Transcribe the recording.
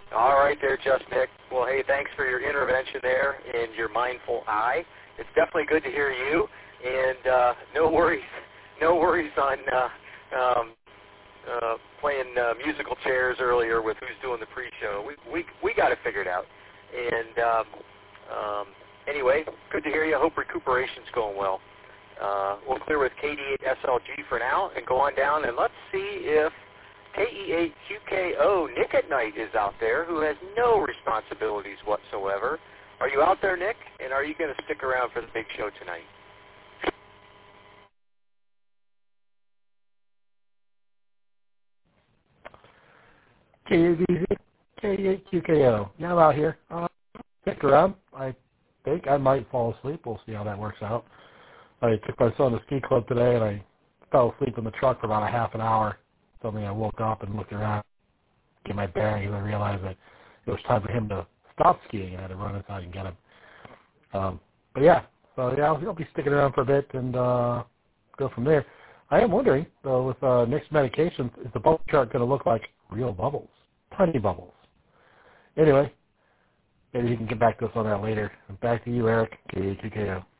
All right there, Just Nick. Well, hey, thanks for your intervention there and your mindful eye. It's definitely good to hear you, and no worries on playing musical chairs earlier with who's doing the pre-show. We got it figured out. And anyway, good to hear you. I hope recuperation's going well. We'll clear with KD8SLG for now and go on down, and let's see if KE8QKO Nick at Night is out there, who has no responsibilities whatsoever. Are you out there, Nick? And are you going to stick around for the big show tonight? KE8QKO. Yeah, I'm out here. Stick around. I think I might fall asleep. We'll see how that works out. I took my son to ski club today, and I fell asleep in the truck for about a half an hour. Suddenly I woke up and looked around, get my bearings, and I realized that it was time for him to stop skiing, and I had to run inside and get him. But yeah, so yeah, I'll be sticking around for a bit and go from there. I am wondering, though, with Nick's medications, is the bubble chart going to look like real bubbles? Tiny bubbles. Anyway, maybe he can get back to us on that later. Back to you, Eric, KE2KO.